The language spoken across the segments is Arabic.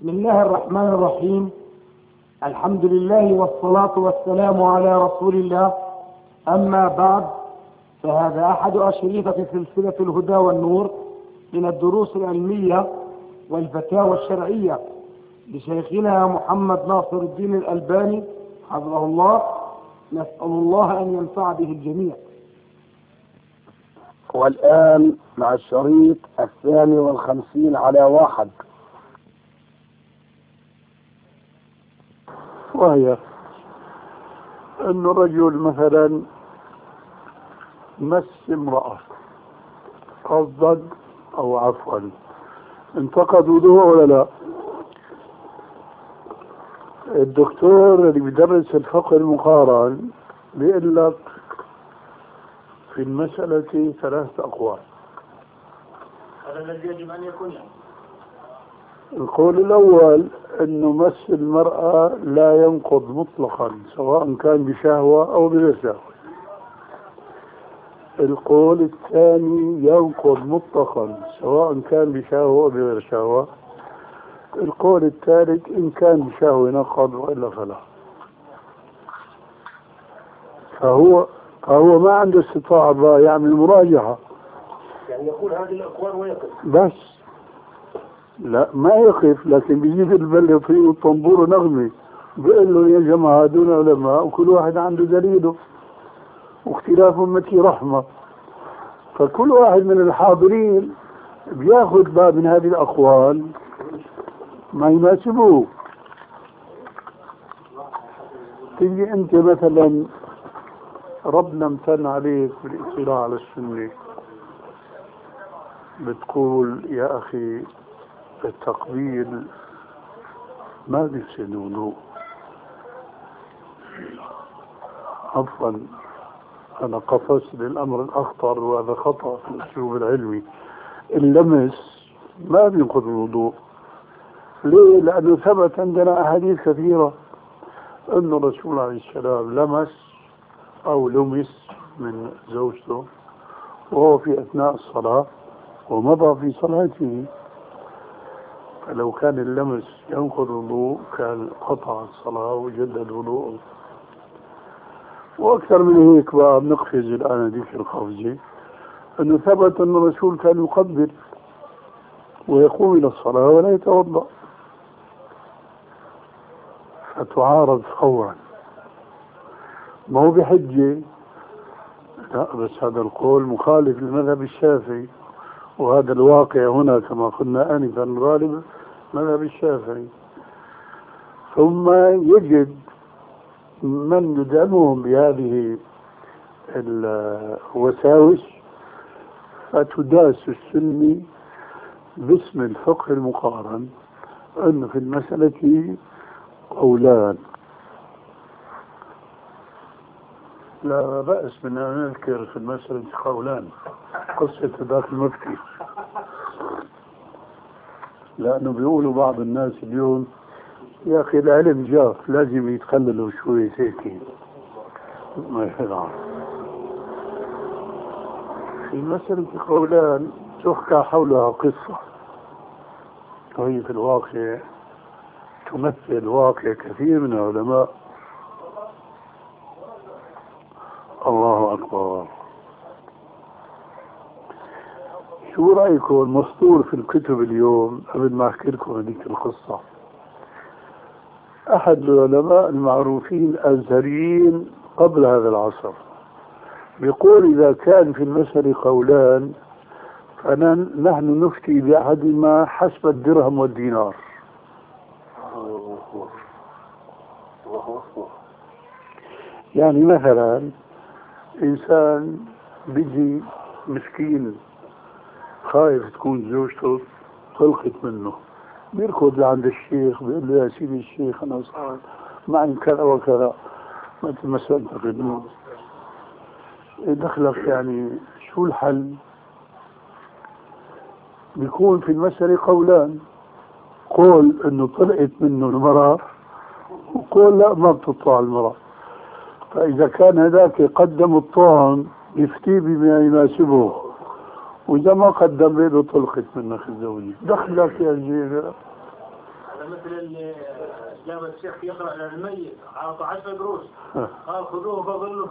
بسم الله الرحمن الرحيم. الحمد لله والصلاة والسلام على رسول الله. أما بعد، فهذا أحد أشرطة سلسلة الهدى والنور من الدروس العلمية والفتاوى الشرعية لشيخنا محمد ناصر الدين الألباني حفظه الله. نسأل الله أن ينفع به الجميع. والآن مع الشريط 52 على 1، وهي أن الرجل مثلا مس امرأة قصدا أو عفوا، انتقد وضوءه ولا لا؟ الدكتور اللي بيدرس الفقه المقارن بيقول لك في المسألة 3 أقوال. هذا الذي يجب أن يكون يعني. القول الأول أنه مس المرأة لا ينقض مطلقا سواء كان بشهوة أو بغير شهوة. القول الثاني ينقض مطلقا سواء كان بشهوة أو بغير شهوة. القول الثالث إن كان بشهوة ينقض وإلا فلا. فهو ما عنده استطاعة بقى يعمل مراجعة، يعني يقول هذه الأقوال ويقف بس لا ما يقف، لكن بيجيب البلة فيه والطنبور ونغمي بيقول له يا جماعة هذول علماء وكل واحد عنده دليله واختلاف أمتي رحمة. فكل واحد من الحاضرين بياخذ باب من هذه الأقوال ما يناسبه. تيجي أنت مثلا ربنا امتن عليك بالاطلاع على السنة، بتقول يا أخي التقبيل ما بيفسد وضوء. عفوا أنا قفزت للأمر الأخطر وهذا خطأ في الأسلوب العلمي. اللمس ما بينقض الوضوء. ليه؟ لأنه ثبت عندنا أحاديث كثيرة أن الرسول عليه السلام لمس أو لمس من زوجته وهو في أثناء الصلاة ومضى في صلاته. فلو كان اللمس ينقض الوضوء كان قطع الصلاة وجدد وضوءه. وأكثر من هيك بقى بنقفز الآن هذيك القفزة أنه ثبت أن الرسول كان يقبل ويقوم إلى الصلاة ولا يتوضأ، فتعارض فورا. ما هو بحجة، لا، بس هذا القول مخالف للمذهب الشافعي، وهذا الواقع هنا كما قلنا آنفا غالب مذهب الشافعي. ثم يجد من يدعمهم بهذه الوساوس فتداس السني باسم الفقه المقارن أن في المسألة قولان. لا بأس من أن نذكر في المسألة قولان، قصة ذاك المفتي، لأنه بيقولوا بعض الناس اليوم يا أخي العلم جاف لازم يتخللوا شوي هيك ما يفعل. في مسألة قولان تحكى حولها قصة، وهي في الواقع تمثل واقع كثير من العلماء. الله أكبر. شو رأيكم المسطور في الكتب اليوم؟ قبل ما أحكي لكم هذيك القصة، أحد العلماء المعروفين الأزهريين قبل هذا العصر بيقول إذا كان في المسألة قولان فنحن نفتي بأحدهما حسب الدرهم والدينار. يعني مثلا إنسان بيجي مسكين خايف تكون زوجته طلقت منه، بيركض لعند الشيخ بيقول له يا سيدي الشيخ أنا صار معي كذا وكذا مثل ما سألتك دخلك، يعني شو الحل؟ بيكون في المسألة قولان، قول انه طلقت منه المرأة وقول لا ما بتطلع المرأة. فإذا كان هذاك قدم الطعن يفتي بما يناسبه، وإذا ما قدم له طلقت منك الزوجة. دخلك يا جيل هذا مثل اللي جاب الشيخ يقرأ للميت عطى 10 قروش قال خذوه فظلوا.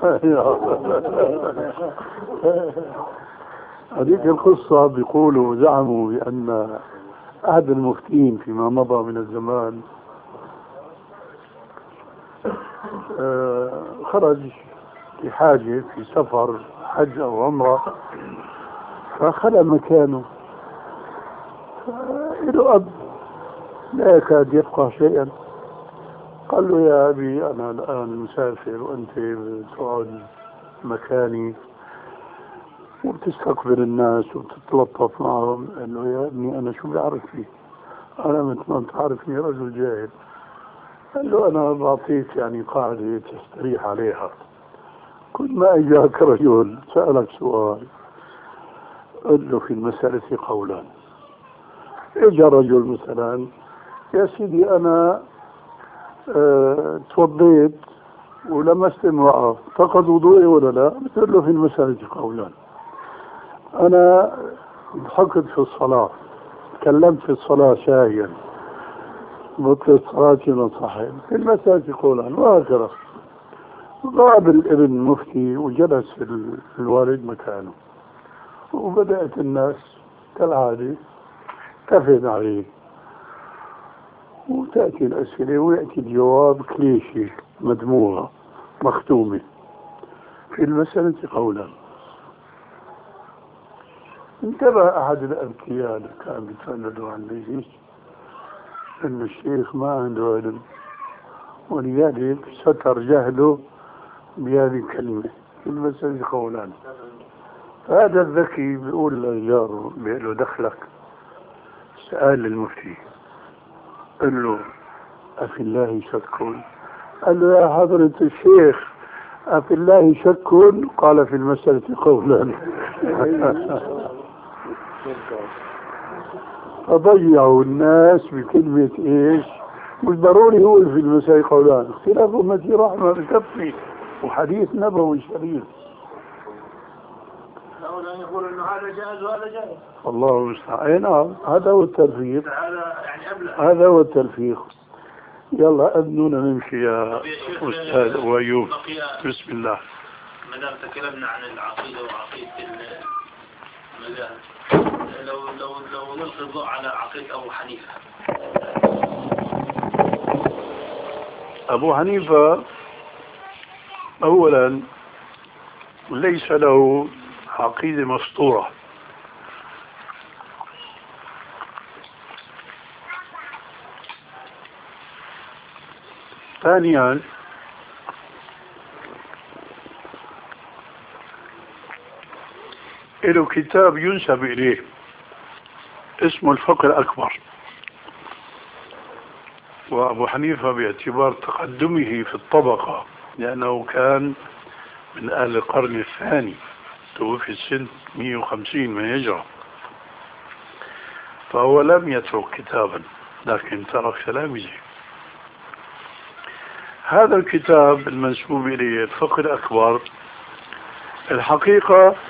هذيك القصة بيقولوا زعموا بأن أحد المفتين فيما مضى من الزمان خرج لحاجة في سفر حج أو عمرة فخلى مكانه له أب لا يكاد يفقه شيئا. قال له يا أبي أنا الآن مسافر وأنت تقعد مكاني وبتستقبل الناس وتتلطف معهم. قال له يا ابني أنا شو بعرف فيك؟ أنا مثل ما أنت عارفني رجل جاهل. قال له أنا بعطيك يعني قاعدة تستريح عليها. كل ما أجاك رجل سألك سؤال قل له في المسألة قولان. اجى رجل مثلا يا سيدي أنا توضيت ولمست امرأة فقد وضوئي ولا لا؟ بتقول له في المسألة قولان. أنا ضحكت في الصلاة تكلمت في الصلاة شاهيا بطلت صلاتي ونصحي في المسألة قولان وهكذا. غاب الابن المفتي وجلس الوالد مكانه وبدأت الناس كالعادة تفد عليه وتأتي الأسئلة ويأتي الجواب كليشي مدموغة مختومة في المسألة قولا. انتبه أحد الأذكياء اللي كان بيتفندوا عن ليش أن الشيخ ما عنده علم ولذلك ستر جهله بهذه الكلمة في المسألة قولان. هذا الذكي بيقول لجاره بيقول له دخلك سأل المفتي قال له أفي الله شك؟ قال له يا حضرة الشيخ أفي الله شك؟ قال في المسألة قولا. فضيعوا الناس بكلمة إيش؟ مش ضروري هو في المسألة قولان. اختلاف أمتي رحمة بكفي وحديث نبوي شريف. يقول انه هذا جائز وهذا جائز. الله المستعان. نعم هذا هو التلفيق. هذا يعني أبلغ. هذا هو التلفيق. يلا أذنونا نمشي يا أستاذ وأيوب. بسم الله. ما دام تكلمنا عن العقيدة وعقيدة المذاهب لو نلقي الضوء على عقيدة أبو حنيفة. أبو حنيفة أولا ليس له عقيدة مسطورة. ثانيا له كتاب ينسب إليه اسمه الفقه الأكبر. وأبو حنيفة باعتبار تقدمه في الطبقة لأنه كان من أهل القرن الثاني توفي سنة 150 من الهجرة فهو لم يترك كتابا لكن ترك تلاميذه. هذا الكتاب المنسوب إليه الفقه الأكبر الحقيقة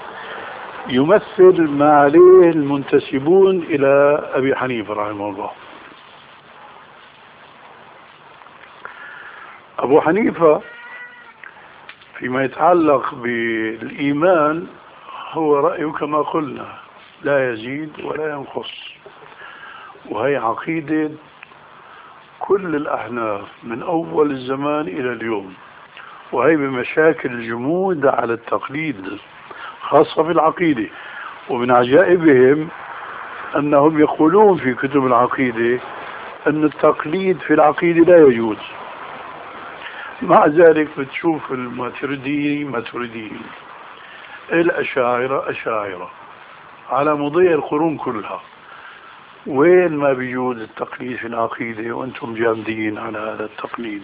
يمثل ما عليه المنتسبون إلى أبي حنيفة رحمه الله. أبو حنيفة فيما يتعلق بالإيمان هو رأيه كما قلنا لا يزيد ولا ينقص، وهي عقيدة كل الأحناف من أول الزمان إلى اليوم، وهي بمشاكل الجمود على التقليد خاصة في العقيدة. ومن عجائبهم أنهم يقولون في كتب العقيدة أن التقليد في العقيدة لا يجوز. مع ذلك بتشوف ماتريديين الأشاعرة أشاعرة على مضي القرون كلها، وين ما بيجوز التقليد في العقيدة وأنتم جامدين على هذا التقليد.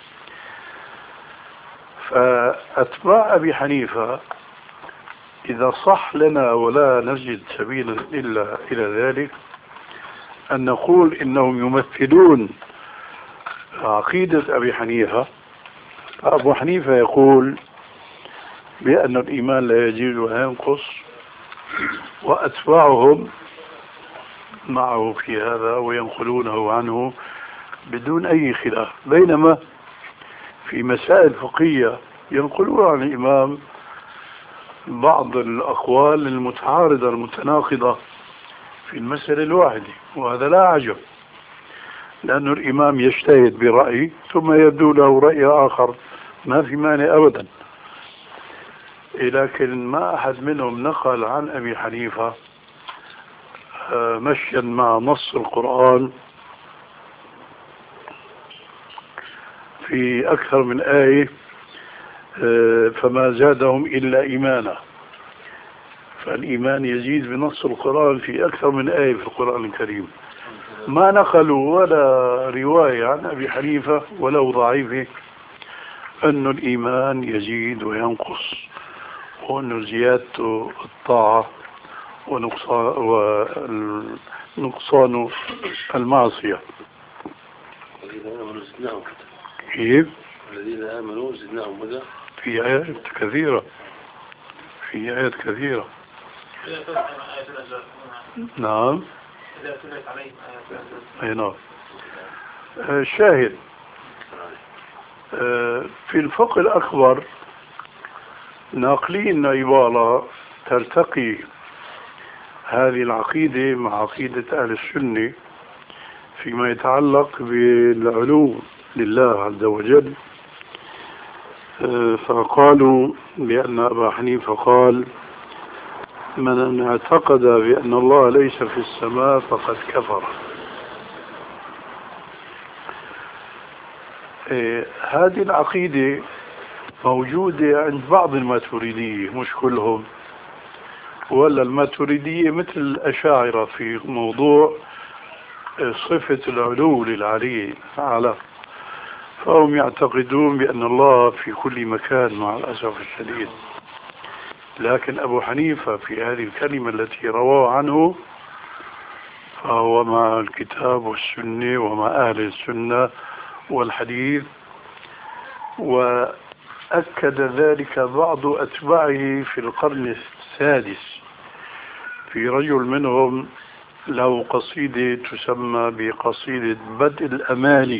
فأتباع أبي حنيفة إذا صح لنا ولا نجد سبيلا إلا إلى ذلك أن نقول إنهم يمثلون عقيدة أبي حنيفة. أبو حنيفة يقول بأن الإيمان لا يزيد ولا ينقص، وأتباعهم معه في هذا وينقلونه عنه بدون أي خلاف، بينما في مسائل فقهية ينقلون عن الإمام بعض الأقوال المتعارضة المتناقضة في المسألة الواحدة، وهذا لا عجب، لأن الإمام يجتهد برأي ثم يبدو له رأي آخر، ما في مانع أبدا. لكن ما أحد منهم نقل عن أبي حنيفة مشيا مع نص القرآن في أكثر من آية فما زادهم إلا إيمانا. فالإيمان يزيد بنص القرآن في أكثر من آية في القرآن الكريم. ما نقلوا ولا رواية عن أبي حنيفة ولو ضعيفة أن الإيمان يزيد وينقص، وأن زيادته الطاعة ونقصان المعصية. كيف؟ الذين آمنوا زدناهم هدى. في آيات كثيرة، في آيات كثيرة. نعم. أي نعم. الشاهد في الفقه الأكبر ناقلين عبارة ترتقي هذه العقيدة مع عقيدة أهل السنة فيما يتعلق بالعلو لله عز وجل. فقالوا بأن أبا حنيفة قال: من اعتقد بأن الله ليس في السماء فقد كفر. هذه العقيدة موجودة عند بعض الماتريدية، مش كلهم، ولا الماتريدية مثل الأشاعرة في موضوع صفة العلو للعلي تعالى، فهم يعتقدون بأن الله في كل مكان مع الأسف الشديد. لكن أبو حنيفة في هذه الكلمة التي رواه عنه فهو مع الكتاب والسنة ومع أهل السنة والحديث، وأكد ذلك بعض أتباعه في القرن السادس. في رجل منهم له قصيدة تسمى بقصيدة بدء الأمال،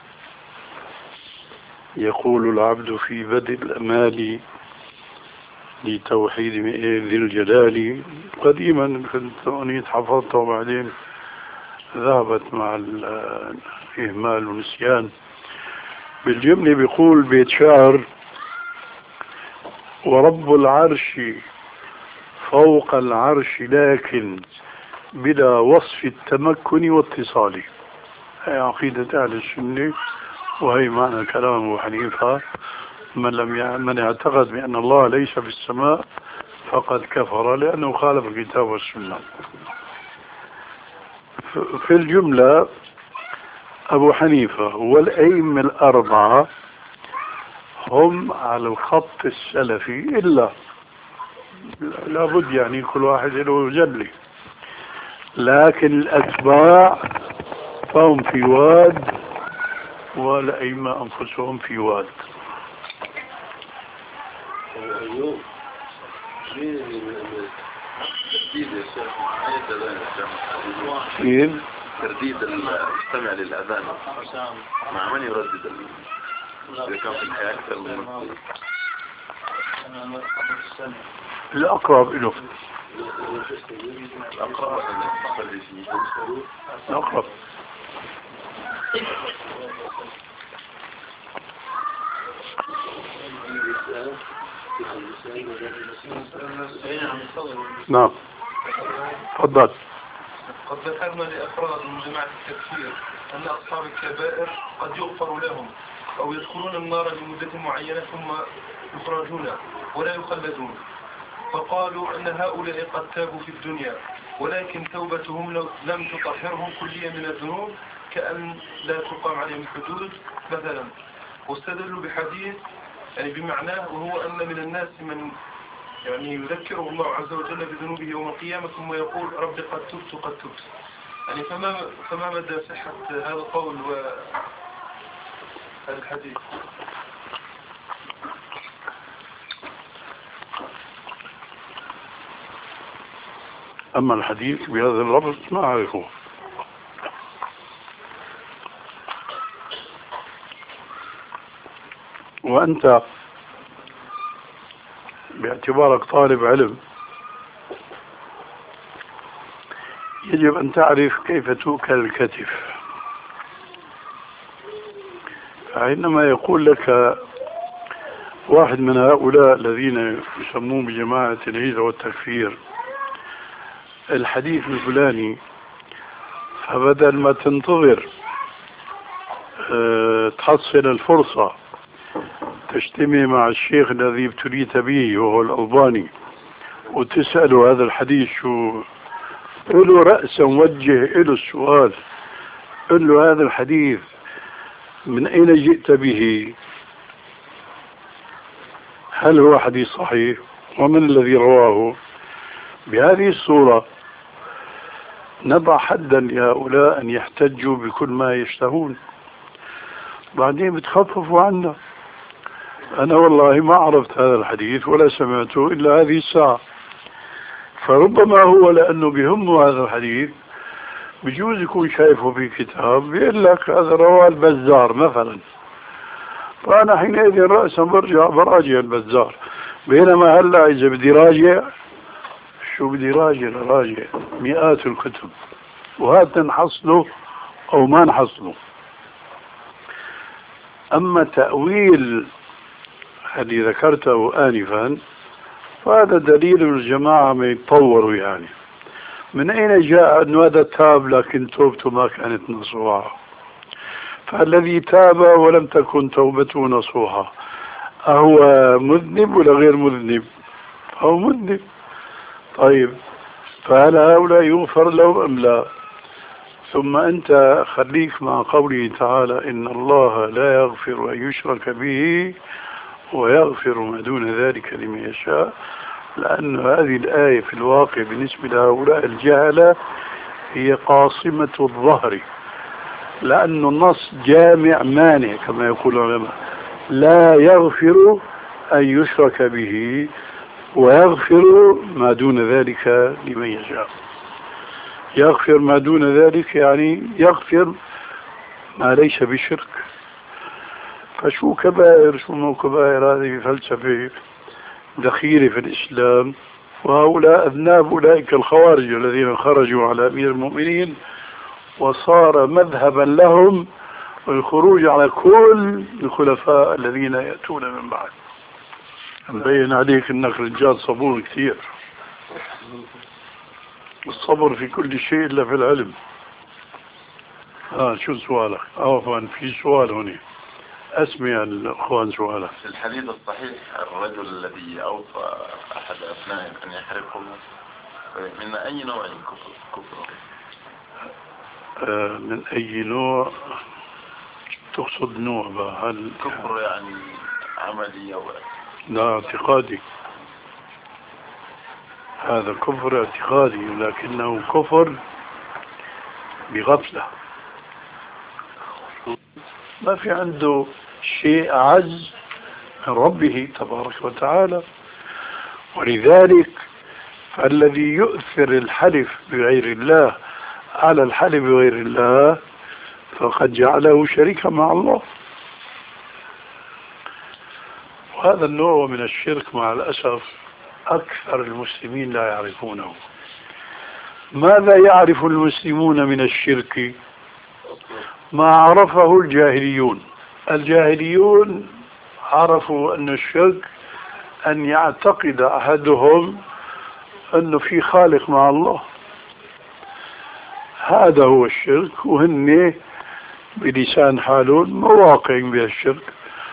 يقول العبد في بدء الأمال لتوحيد ذي الجلال. قديما كنت أنيت حفظتها وبعدين ذهبت مع الإهمال والنسيان. بالجملة بيقول بيت شعر: ورب العرش فوق العرش لكن بلا وصف التمكن واتصال. هي عقيدة أهل السنة، وهي معنى كلام أبو حنيفة: من اعتقد بأن الله ليس في السماء فقد كفر، لأنه خالف الكتاب والسنة. في الجملة أبو حنيفة والأئمة الأربعة هم على الخط السلفي، إلا لابد يعني كل واحد له جلي، لكن الأتباع فهم في واد والأئمة أنفسهم في واد. ترديد المستمع للأذان مع من يردد إذا كان في الحياة أكثر من الأقرب له، الأقرب. نعم تفضل. قد ذكرنا لأفراد من جماعة التكفير أن أصحاب الكبائر قد يغفر لهم أو يدخلون النار لمدة معينة ثم يخرجون ولا يخلدون، فقالوا أن هؤلاء قد تابوا في الدنيا ولكن توبتهم لم تطهرهم كليا من الذنوب، كأن لا تقام عليهم حدود مثلا، واستدلوا بحديث يعني بمعناه، وهو أن من الناس من يعني يذكره الله عز وجل بذنوبه يوم القيامة ثم يقول رب قد تبت. يعني فما مدى صحة هذا القول وهذا الحديث؟ أما الحديث بهذا اللفظ ما أعرفه. وأنت باعتبارك طالب علم يجب أن تعرف كيف توكل الكتف. فعندما يقول لك واحد من هؤلاء الذين يسمون بجماعة الهجرة والتكفير الحديث الفلاني، فبدل ما تنتظر تحصل الفرصة تجتمع مع الشيخ الذي ابتليت به وهو الألباني وتسأله هذا الحديث شو، قل له رأسا وجه له السؤال، قل له هذا الحديث من أين جئت به؟ هل هو حديث صحيح؟ ومن الذي رواه؟ بهذه الصورة نضع حدا لهؤلاء أن يحتجوا بكل ما يشتهون، بعدين بتخففوا عنا. أنا والله ما عرفت هذا الحديث ولا سمعته إلا هذه الساعة، فربما هو لأنه بهمه هذا الحديث بجوز يكون شايفه في كتاب بيقول لك هذا رواه البزار مثلا، فأنا حينئذ رأسا براجع البزار، بينما هلا إذا بدي راجع شو بدي راجع مئات الكتب، وهذا نحصله أو ما نحصله. أما تأويل الذي ذكرته آنفا فهذا دليل الجماعة ما يتطوروا، يعني من أين جاء أن هذا تاب لكن توبته ما كانت نصوحة؟ فالذي تاب ولم تكن توبته نصوحة أهو مذنب ولا غير مذنب؟ أو مذنب. طيب فهل هؤلاء يغفر لهم أم لا؟ ثم أنت خليك مع قوله تعالى إن الله لا يغفر أن يشرك به ويغفر ما دون ذلك لمن يشاء، لأن هذه الآية في الواقع بالنسبة لهؤلاء الجهلة هي قاصمة الظهر، لأن النص جامع مانع كما يقول العلماء، لا يغفر أن يشرك به ويغفر ما دون ذلك لمن يشاء. يغفر ما دون ذلك يعني يغفر ما ليس بشرك. فشو كبائر شو مو كبائر؟ هذه فلسفة دخيلة في الإسلام، وهؤلاء أذناب أولئك الخوارج الذين خرجوا على أمير المؤمنين وصار مذهبا لهم الخروج على كل الخلفاء الذين يأتون من بعد. مبين عليك أنك رجال صبور كثير، الصبر في كل شيء إلا في العلم. شو سؤالك؟ عفوا في سؤال هنا، أسمع الأخوان سؤالك. في الحديث الصحيح الرجل الذي أوصى أحد أبنائه أن يحرقه من أي نوع كفر؟ من أي نوع تقصد نوع بقى؟ هل كفر يعني عملي أو لا اعتقادي؟ هذا كفر اعتقادي لكنه كفر بغفلة، ما في عنده شيء أعز من ربه تبارك وتعالى. ولذلك فالذي يؤثر الحلف بغير الله على الحلف بغير الله فقد جعله شريكا مع الله. وهذا النوع من الشرك مع الأسف أكثر المسلمين لا يعرفونه. ماذا يعرف المسلمون من الشرك؟ ما عرفه الجاهليون. الجاهليون عرفوا أن الشرك أن يعتقد أحدهم أنه في خالق مع الله، هذا هو الشرك، وهن بلسان حالون مواقع بها الشرك،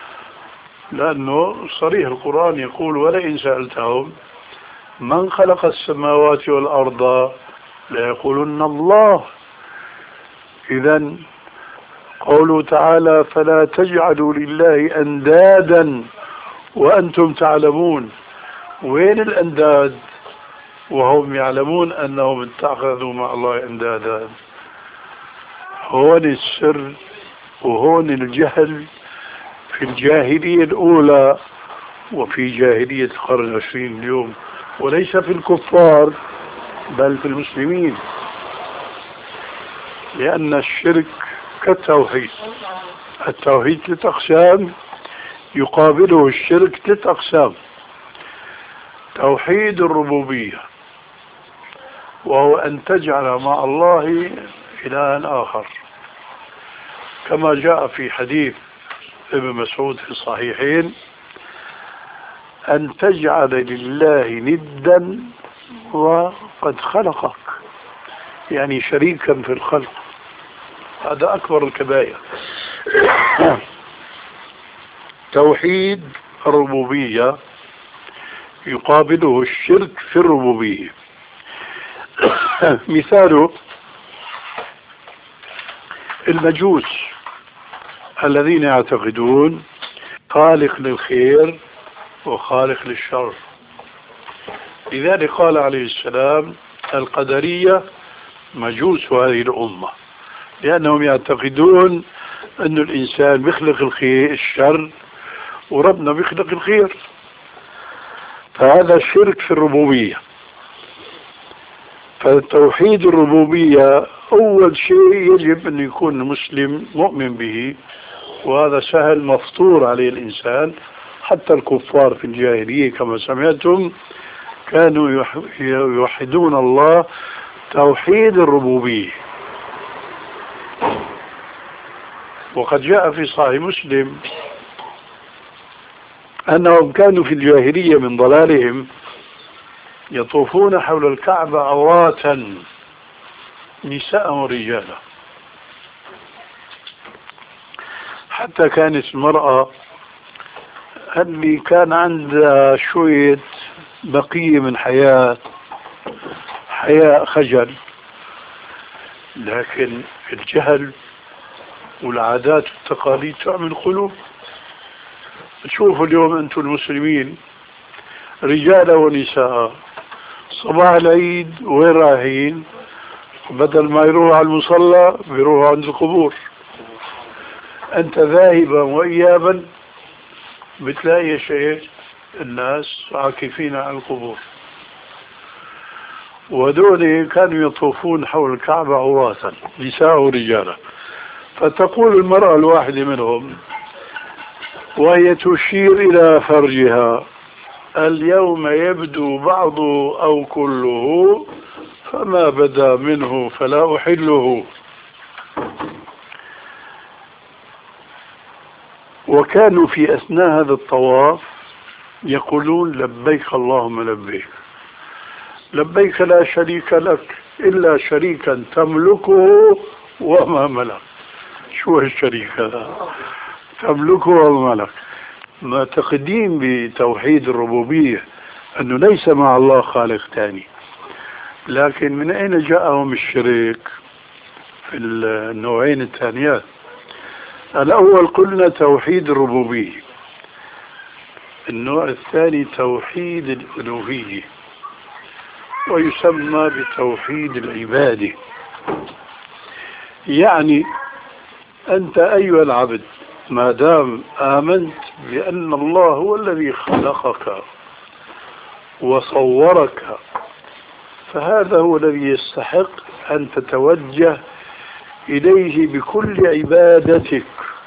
لأنه صريح القرآن يقول ولئن سألتهم من خلق السماوات والأرض ليقولن الله. إذن قوله تعالى فلا تجعلوا لله أندادا وأنتم تعلمون، وين الأنداد وهم يعلمون أنهم اتخذوا مع الله أندادا؟ هون السر وهون الجهل في الجاهلية الأولى وفي جاهلية القرن العشرين اليوم، وليس في الكفار بل في المسلمين، لأن الشرك كالتوحيد. التوحيد 3 أقسام، يقابله الشرك 3 أقسام. توحيد الربوبية، وهو أن تجعل مع الله إلها آخر، كما جاء في حديث ابن مسعود في الصحيحين: أن تجعل لله ندا وقد خلقك، يعني شريكا في الخلق. هذا أكبر الكبائر. توحيد الربوبية يقابله الشرك في الربوبية. مثاله المجوس الذين يعتقدون خالق للخير وخالق للشر. لذلك قال عليه السلام: القدرية مجوس هذه الأمة، لأنهم يعتقدون أن الإنسان بيخلق الشر وربنا بيخلق الخير. فهذا شرك في الربوبية. فتوحيد الربوبية أول شيء يجب أن يكون المسلم مؤمن به، وهذا سهل مفطور عليه الإنسان. حتى الكفار في الجاهلية كما سمعتم كانوا يوحدون الله توحيد الربوبية. وقد جاء في صحيح مسلم أنهم كانوا في الجاهلية من ضلالهم يطوفون حول الكعبة عراة نساء ورجالا، حتى كانت المرأة اللي كان عندها شوية بقية من حياء خجل، لكن الجهل والعادات والتقاليد تعمل قلوب. تشوفوا اليوم أنتم المسلمين رجال ونساء صباح العيد وين رايحين؟ بدل ما يروحوا على المصلى بيروحوا عند القبور. أنت ذاهبا وإيابا بتلاقي شيء الناس عاكفين على القبور. ودول كانوا يطوفون حول الكعبة عراة نساء ورجالا. فتقول المرأة الواحدة منهم وهي تشير إلى فرجها: اليوم يبدو بعضه أو كله، فما بدا منه فلا أحله. وكانوا في أثناء هذا الطواف يقولون: لبيك اللهم لبيك، لبيك لا شريك لك إلا شريكا تملكه وما ملك. شو الشريك هذا؟ تملكه وما ملك. ما تقديم بتوحيد الربوبية أنه ليس مع الله خالق ثاني. لكن من أين جاءهم الشرك في النوعين الثانيات؟ الأول قلنا توحيد الربوبية، النوع الثاني توحيد الألوهية، ويسمى بتوحيد العبادة. يعني أنت أيها العبد ما دام آمنت بأن الله هو الذي خلقك وصورك، فهذا هو الذي يستحق أن تتوجه إليه بكل عبادتك.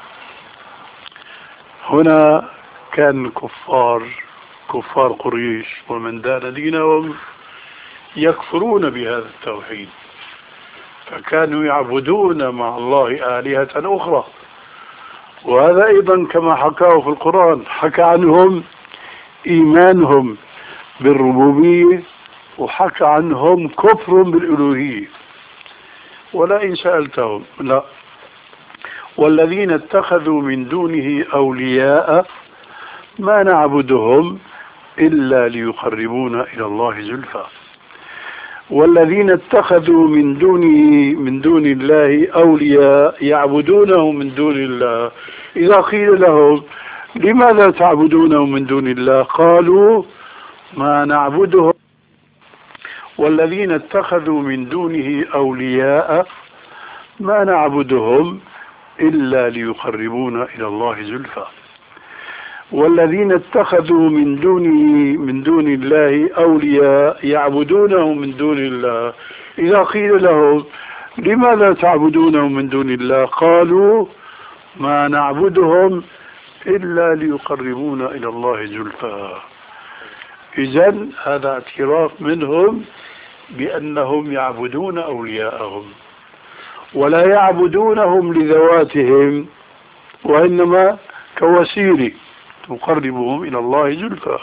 هنا كان كفار قريش ومن دان دينهم يكفرون بهذا التوحيد، فكانوا يعبدون مع الله آلهة أخرى. وهذا أيضا كما حكاه في القرآن، حكى عنهم إيمانهم بالربوبية وحكى عنهم كفر بالألوهية. ولئن سألتهم لا والذين اتخذوا من دونه أولياء ما نعبدهم إلا ليقربونا إلى الله زلفى. والذين اتخذوا من دون الله أولياء يعبدونه من دون الله، إذا قيل لهم لماذا تعبدونه من دون الله قالوا ما نعبدهم. والذين اتخذوا من دونه أولياء ما نعبدهم إلا ليقربونا إلى الله زلفى. والذين اتخذوا من دون الله أولياء يعبدونهم من دون الله إذا قيل لهم لماذا تعبدونهم من دون الله قالوا ما نعبدهم إلا ليقربونا إلى الله زلفى. إذن هذا اعتراف منهم بأنهم يعبدون أولياءهم ولا يعبدونهم لذواتهم وإنما كوسيلة تقربهم إلى الله زلفى.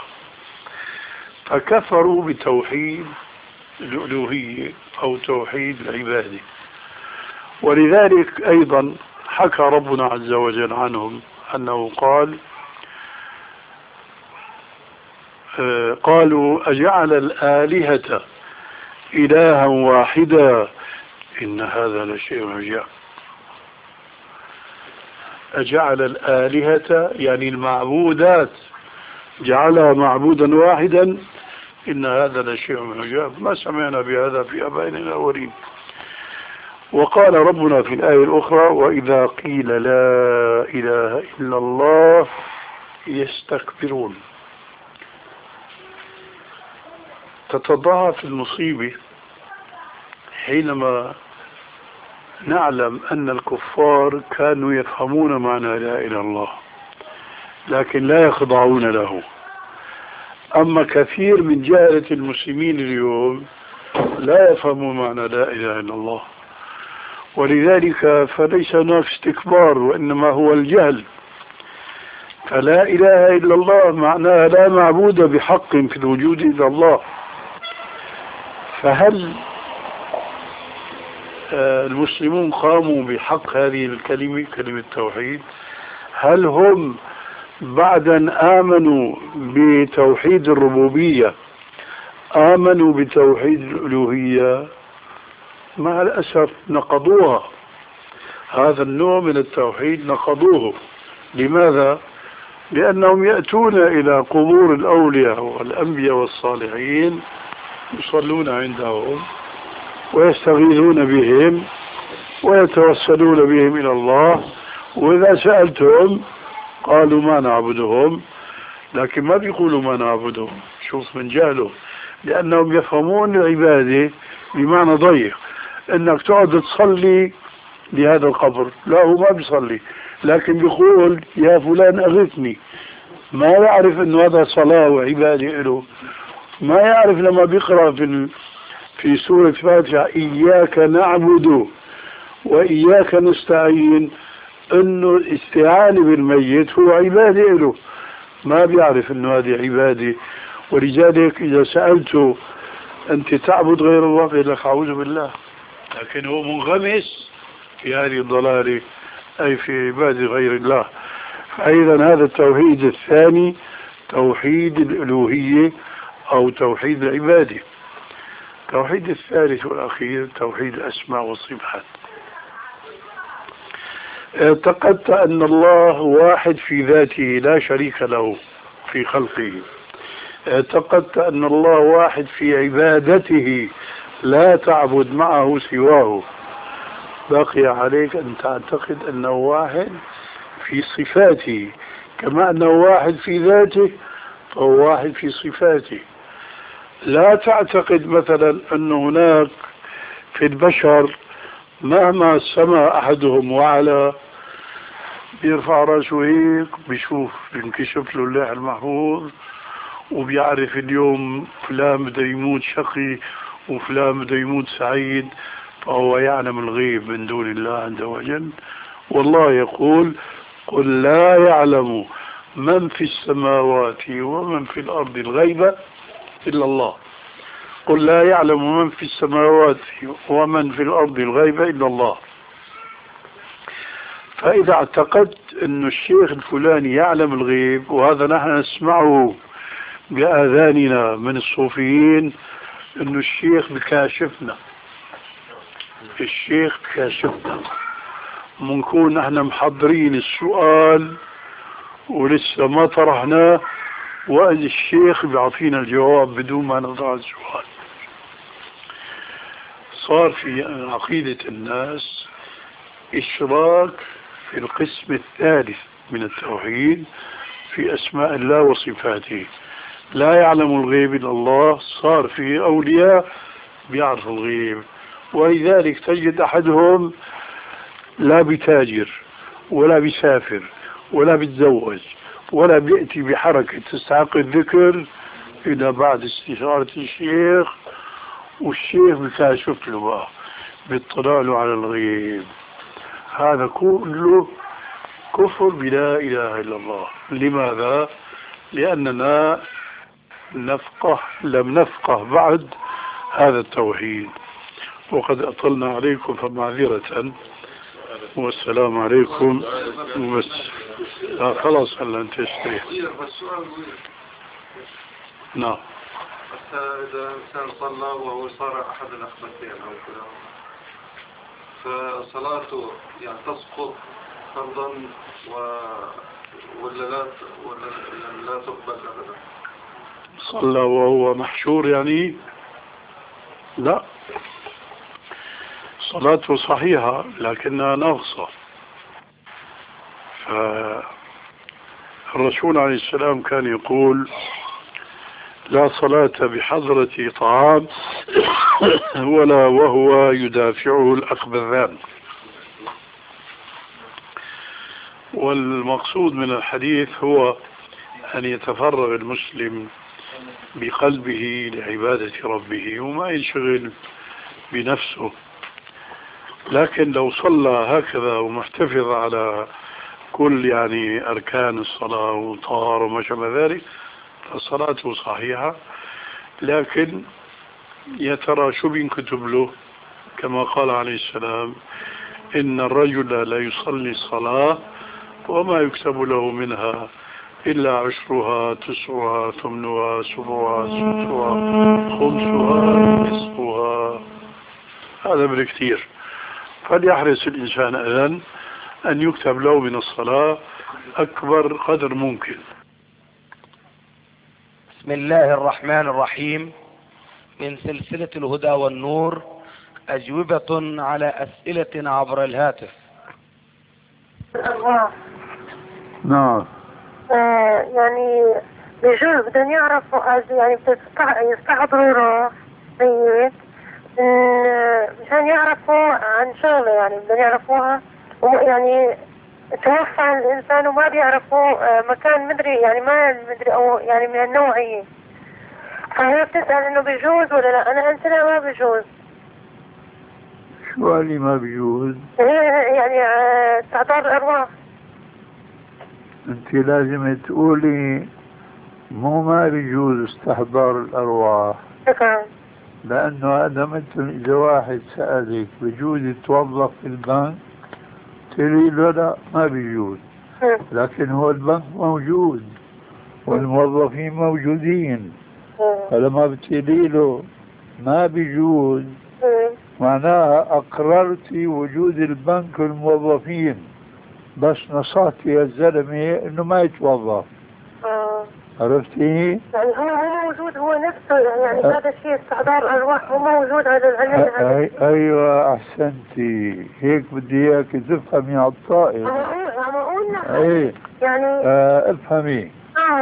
فكفروا بتوحيد الألوهية أو توحيد العبادة. ولذلك أيضا حكى ربنا عز وجل عنهم أنه قالوا أجعل الآلهة إلها واحدا إن هذا لشيء عجاب. أجعل الآلهة يعني المعبودات جعلها معبودا واحدا إن هذا لشيء عجاب ما سمعنا بهذا في آبائنا الأولين. وقال ربنا في الآية الأخرى وإذا قيل لا إله إلا الله يستكبرون. تتضاعف المصيبة حينما نعلم أن الكفار كانوا يفهمون معنى لا إله إلا الله لكن لا يخضعون له. أما كثير من جهلة المسلمين اليوم لا يفهمون معنى لا إله إلا الله، ولذلك فليس هناك استكبار وإنما هو الجهل. فلا إله إلا الله معناها لا معبود بحق في الوجود إلا الله. فهل المسلمون قاموا بحق هذه الكلمة كلمة التوحيد؟ هل هم بعد أن آمنوا بتوحيد الربوبية آمنوا بتوحيد الألوهية؟ مع الأسف نقضوها. هذا النوع من التوحيد نقضوه. لماذا؟ لأنهم يأتون إلى قبور الأولياء والأنبياء والصالحين يصلون عندهم ويستغيثون بهم ويتوسلون بهم إلى الله، وإذا سألتهم قالوا ما نعبدهم، لكن ما بيقولوا ما نعبدهم. شوف من جهله، لأنهم يفهمون العبادة بمعنى ضيق، إنك تقعد تصلي لهذا القبر. لا، هو ما بيصلي لكن بيقول يا فلان أغثني. ما يعرف إنه هذا صلاة وعبادة له. ما يعرف لما بيقرأ في سورة فاتحة إياك نعبد وإياك نستعين إنه الاستعانة بالميت هو عبادة له. ما بيعرف إنه هذه عبادة. ولذلك إذا سألته أنت تعبد غير الله فيقول لك أعوذ بالله، لكن هو منغمس في هذه الضلالة أي في عبادة غير الله. فأيضا هذا التوحيد الثاني توحيد الألوهية أو توحيد العبادة. التوحيد الثالث والأخير توحيد الأسماء والصفات. اعتقدت أن الله واحد في ذاته لا شريك له في خلقه. اعتقدت أن الله واحد في عبادته لا تعبد معه سواه. بقي عليك أن تعتقد أنه واحد في صفاته، كما أنه واحد في ذاته فهو واحد في صفاته. لا تعتقد مثلا أن هناك في البشر مهما سمع أحدهم وعلى بيرفع راسه هيك بيشوف بينكشف له اللوح المحفوظ وبيعرف اليوم فلان بده يموت شقي وفلان بده يموت سعيد، فهو يعلم الغيب من دون الله عز وجل. والله يقول قل لا يعلم من في السماوات ومن في الأرض الغيب إلا الله. قل لا يعلم من في السماوات ومن في الأرض الغيب إلا الله. فإذا اعتقدت أن الشيخ الفلاني يعلم الغيب، وهذا نحن نسمعه بآذاننا من الصوفيين، أن الشيخ بكاشفنا، الشيخ بكاشفنا، منكون نحن محضرين السؤال ولسه ما طرحناه وإذا الشيخ بيعطينا الجواب بدون ما نضع السؤال. صار في عقيدة الناس إشراك في القسم الثالث من التوحيد في في أسماء الله وصفاته. لا يعلم الغيب إلا الله، صار في أولياء بيعرفوا الغيب. ولذلك تجد أحدهم لا بتاجر ولا بيسافر ولا بيتزوج ولا بيأتي بحركة تستحق الذكر إلا بعد استشارة الشيخ، والشيخ بكاشف له بقى، بيطلع له على الغيب. هذا كله كفر بلا إله إلا الله. لماذا؟ لأننا لم نفقه بعد هذا التوحيد. وقد أطلنا عليكم فمعذرة، والسلام عليكم. وبس خلاص هلا انت اشتري. نعم. إذا إنسان صلى وهو صار أحد الأخبثين أو كذا، فصلاته يعني تسقط فرضا ولا لا تقبل أبدا؟ صلى وهو محشور يعني؟ لا، صلاته صحيحة لكنها ناقصة. فالرسول عليه السلام كان يقول: لا صلاة بحضرة طعام ولا وهو يدافعه الأخبثان. والمقصود من الحديث هو أن يتفرغ المسلم بقلبه لعبادة ربه وما ينشغل بنفسه. لكن لو صلى هكذا ومحتفظ على كل يعني أركان الصلاة وطهارة وما شابه ذلك فصلاته صحيحة. لكن يا ترى شو بينكتب له؟ كما قال عليه السلام: إن الرجل لا يصلي الصلاة وما يكتب له منها إلا 10ها 9ها 8ها 7ها 6ها 5ها نصفها. هذا بالكثير. فليحرص الإنسان إذن أن يكتب له من الصلاة أكبر قدر ممكن. بسم الله الرحمن الرحيم. من سلسلة الهدى والنور، أجوبة على أسئلة عبر الهاتف. نعم. يعني بجوز بدهم يعرفوا، يعني يستحضروا روح ميت مشان يعرفوا عن شغلة، يعني بدهم يعرفوها. يعني توفى الإنسان وما بيعرفوا مكان مدري، يعني ما مدري أو يعني من النوعية. فهي بتسأل إنه بيجوز ولا لا. أنا قلت لها ما بيجوز. شو اللي ما بيجوز؟ يعني استحضار الأرواح. انت لازم تقولي مو ما بيجوز استحضار الأرواح، لأنه هذا مثل إذا واحد سألك بيجوز يتوظف في البنك، تقولي له لا ما بيجوز، لكن هو البنك موجود والموظفين موجودين. فلما بتقولي له ما بيجوز معناها أقررتي وجود البنك والموظفين، بس نصحتي يا الزلمة إنه ما يتوظف. عرفتي؟ يعني هو موجود، هو نفسه، يعني هذا الشيء استحضار أرواح هو موجود. هذا العلم. أيوة أحسنتي، هيك بدي إياك تفهمي على الطائر. أيه يعني افهمي.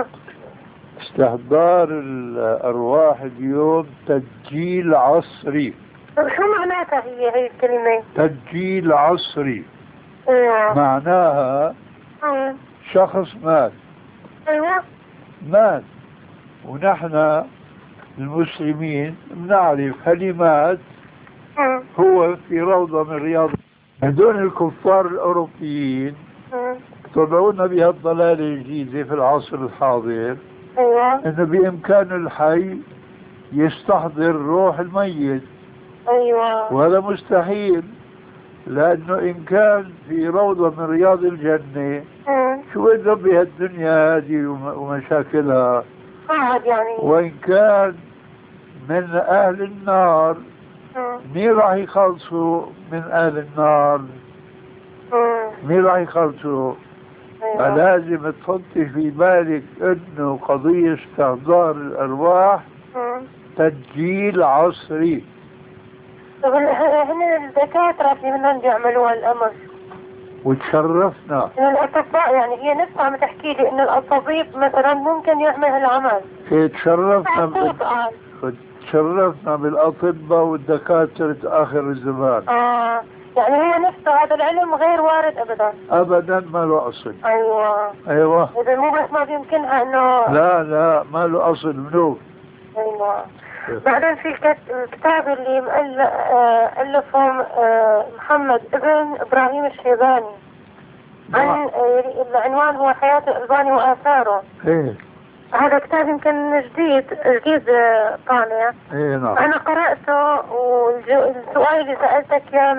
استحضار الأرواح اليوم تسجيل عصري. شو معناتها هي الكلمة؟ تسجيل عصري. معناها شخص مات. أيوة مات، ونحن المسلمين بنعرف هل مات هو في روضة من رياض. هذول الكفار الأوروبيين طلعونا بهالضلالة الجديدة في العصر الحاضر. إنه بإمكان الحي يستحضر روح الميت. وهذا مستحيل، لأنه إن كان في روضة من رياض الجنة شو بده بهالدنيا هذه ومشاكلها؟ يعني وإن كان من أهل النار مين راح يخلصوا من أهل النار؟ مين راح يخلصوا؟ فلازم تحطي في بالك إنه قضية استحضار الأرواح تسجيل عصري. طب هن الدكاترة في منهم بيعملوا هالأمر، وتشرفنا. من الأطباء يعني هي نفسها عم تحكي لي إن الطبيب مثلا ممكن يعمل هالعمل. تشرفنا تشرفنا بالأطباء والدكاترة آخر الزمان. يعني هي نفسه هذا العلم غير وارد أبدا. أبدا ما له أصل. أيوة. إذا مو بس ما بيمكنها إنه. لا ما له أصل منو. أيوة. بعدين في الكتاب اللي ألفهم محمد ابن إبراهيم الشيباني عن العنوان هو حياة الألباني وآثاره. هذا كتاب يمكن جديد طالع. نعم. أنا قرأته والسؤال اللي سألتك إياه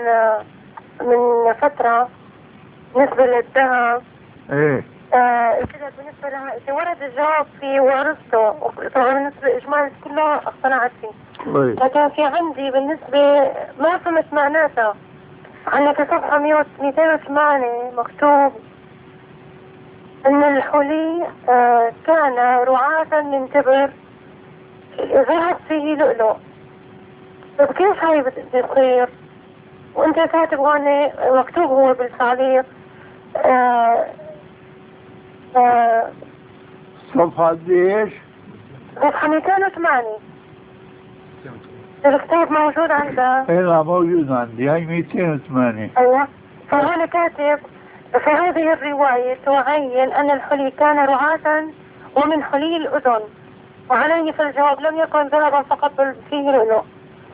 من فترة بالنسبة للذهب. الكتاب بالنسبة لها إذا ورد الجواب فيه وعرفته طبعا بالنسبة لإجمال كله اقتنعت فيه. لكن في عندي بالنسبة ما فهمت معناته. عندك صفحة 208 مكتوب ان الحلي كان رعاة من تبر ذهب فيه لؤلؤ. طيب كيف هاي بتصير وانت كاتب هون مكتوب هو بالتعليق صفحة ايش؟ صفحة 208 الكتاب موجود عندك؟ لا موجود عندي هاي 208. ايوه. فهون كاتب في هذه الرواية تعين أن الحلي كان رعاة ومن حلي الأذن وعليه في الجواب لم يكن ذهبا فقط بل فيه لؤلؤ.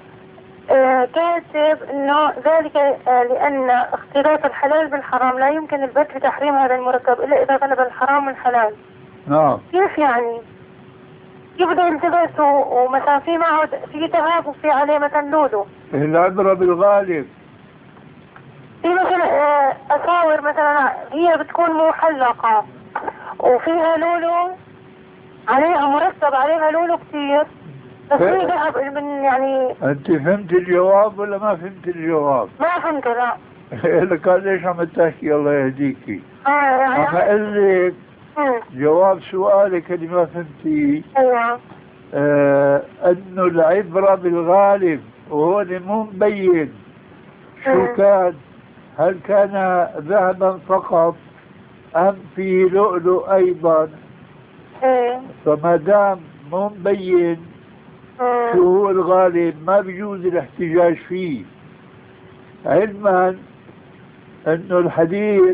كاتب أنه ذلك لأن اختلاط الحلال بالحرام لا يمكن البت بتحريم هذا المركب إلا إذا غلب الحرام من الحلال. نعم. كيف يعني؟ يبدأ يلتبس ومثلا في معه في ذهب وفي عليه مثلا لولو. العبرة بالغالب. في مثلا أساور مثلا هي بتكون محلقة وفيها لولو عليها مرتب عليها لولو كثير بس في ذهب من يعني. أنت فهمت الجواب ولا ما فهمت الجواب؟ ما فهمت لا. لك ليش عم تحكي الله يهديكي؟ يعني عم أقول لك جواب سؤالك اللي ما فهمتيه. أيوة. أنه العبرة بالغالب وهون مو مبين شو كان. هل كان ذهبا فقط أم فيه لؤلؤ أيضا؟ فما دام مو مبين شو هو الغالب ما بيجوز الاحتجاج فيه، علما أنه الحديث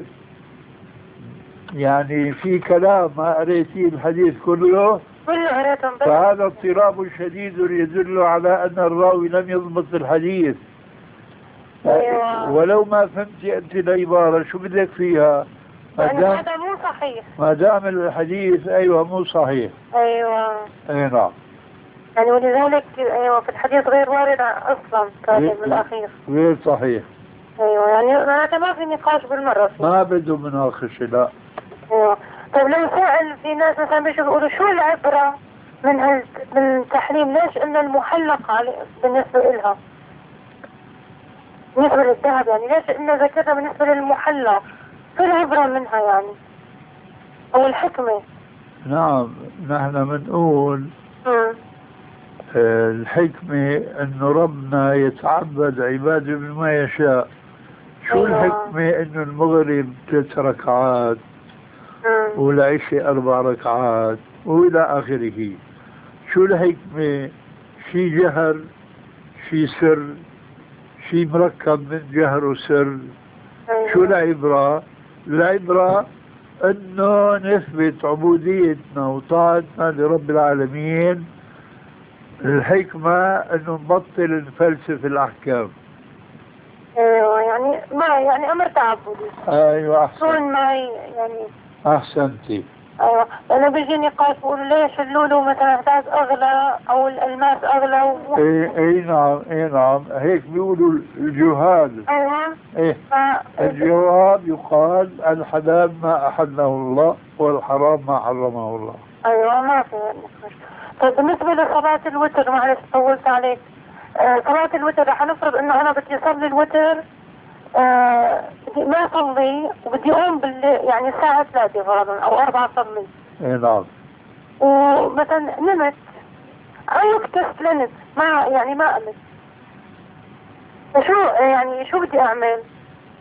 يعني في كلام ما قريتيه الحديث كله فهذا اضطراب شديد يدل على أن الراوي لم يضبط الحديث. أيوة. ولو ما فهمتي أنت العبارة شو بدك فيها؟ هذا مو صحيح. ما دام الحديث أيوة مو صحيح. أيوة. أي نعم. يعني ولذلك أيوة في الحديث غير وارد أصلا كاتب بالأخير. غير صحيح. أيوة يعني معناتها ما في نقاش بالمرة فيه. ما بده مناقشة لا. أيوة. طيب لو سأل في ناس مثلا بيجوا بيقولوا شو العبرة من التحريم ليش إن المحلقة بالنسبة إلها بالنسبة للذهب يعني ليش إنه ذكرها بالنسبة للمحلق شو العبرة منها يعني أو الحكمة؟ نعم نحن بنقول الحكمة إنه ربنا يتعبد عباده بما يشاء. شو الحكمة إنه المغرب 3 ركعات والعشاء 4 ركعات وإلى آخره؟ شو الحكمة؟ شي جهر شي سر شي مركب من جهر وسر. شو العبرة؟ العبرة انه نثبت عبوديتنا وطاعتنا لرب العالمين. الحكمة انه نبطل نفلسف الاحكام. ايوه يعني ما يعني امر تعبدي. ايوه احسن. شلون ما يعني احسنتي. ايوه انا بيجيني قاس بقول ليش اللولو مثلا هذا اغلى او الالماس اغلى اي نعم اي نعم هيك بيقولوا الجهال. ايوه. ايه الجواب يقال الحلال ما احله الله والحرام ما حرمه الله. ايوه ما في نقاش. طيب بالنسبه لصلاه الوتر معلش طولت عليك. صلاه الوتر رح نفرض انه انا بدي اصلي الوتر بدي ما اصلي وبدي اقوم يعني الساعة 3 فرضا او 4 اصلي. اي نعم. ومثلا نمت او اكتسلنت ما يعني ما قمت. فشو يعني شو بدي اعمل؟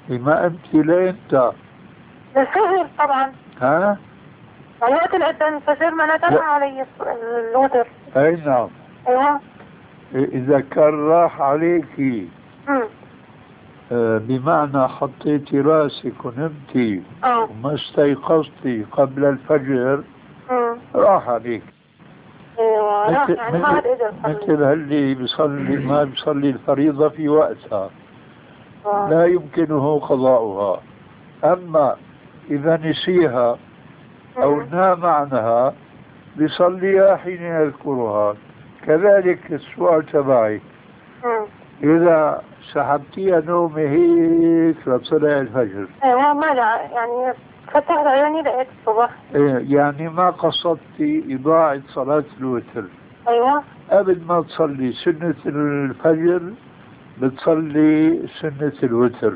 ما أنت لأنت الفجر طبعا. ها؟ وقت الأذان الفجر ما ندم علي الوتر. أي نعم. أيوة. إذا كان راح عليكي مم. بمعنى حطيتي راسك ونمتي وما استيقظتي قبل الفجر راح عليك. ايوه راح يعني ما عاد قدر مثل اللي بيصلي ما بيصلي الفريضة في وقتها لا يمكنه قضاؤها. أما إذا نسيها أو نام عنها بيصليها حين يذكرها. كذلك السؤال تبعي إذا سحبتيها نومي هيك لطلع الفجر ايوه ما لا يعني فتحت عيوني لقيت الصبح. يعني ما قصدتي إضاعة صلاة الوتر. ايوه. قبل ما تصلي سنة الفجر بتصلي سنة الوتر.